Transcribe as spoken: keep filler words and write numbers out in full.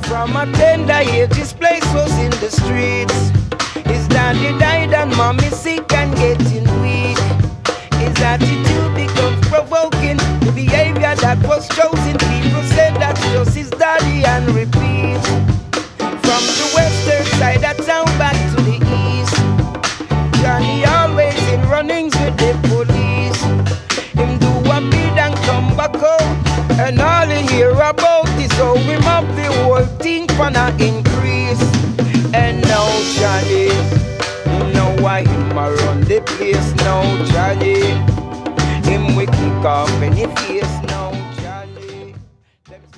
From a tender age, his place was in the streets. His daddy died and mommy sick and getting weak. His attitude becomes provoking. The behavior that was chosen, people said that's just his daddy and repeat. From the western side of town back to the east, Johnny always in runnings with the police. Him do a bid and come back out, and all he hear about is how him up the whole thing for an increase.